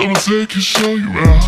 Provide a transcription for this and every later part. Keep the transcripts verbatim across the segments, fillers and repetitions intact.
I'ma take you, show you out.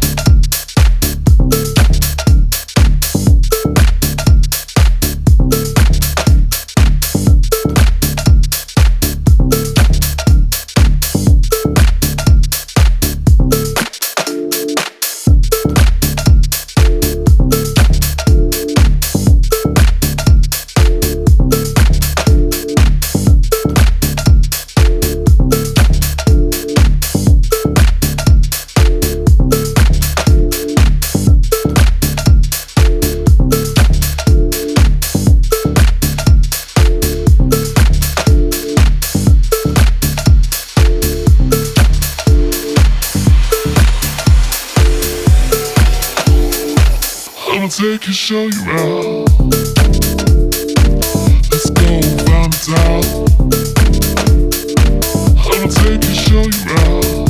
I'ma take you, show you out. Let's go round the town. I'ma take you, show you out.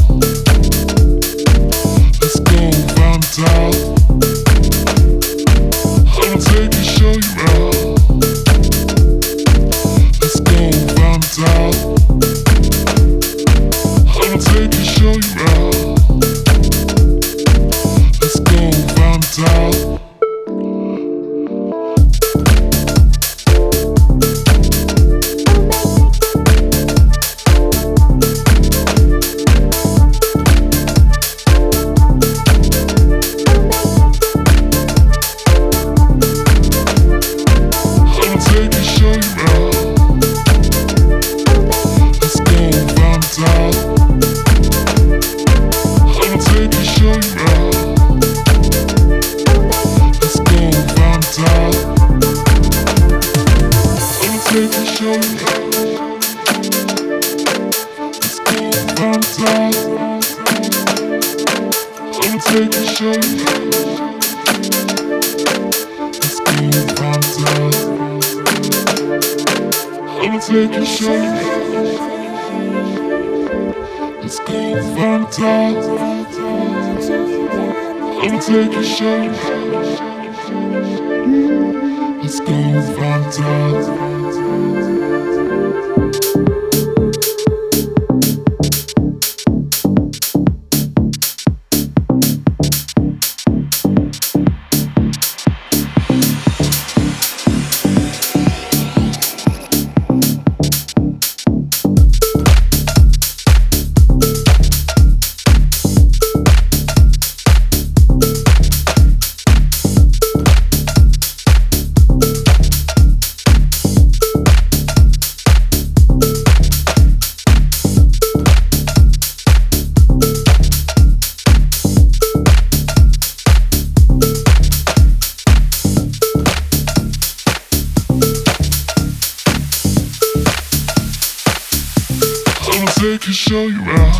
Let's go round the town. I'ma take you, show you out. Let's go round the town. I'ma take you, show you out. Let's go round the town. Take a show you out. Let's go round town. I'ma take a show you out. Let's go round town. I'ma take a show you out. Let's go round town. Take a show you out.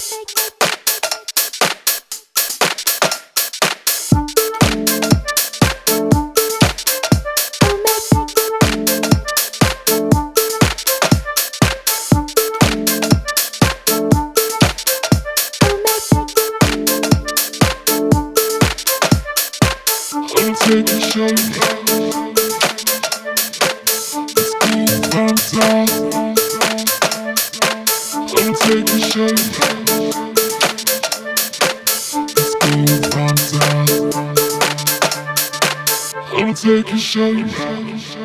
I'ma take you, show you out. It's cool from top. I'ma take you, show you out. It's cool from top. I'ma take you, show you out.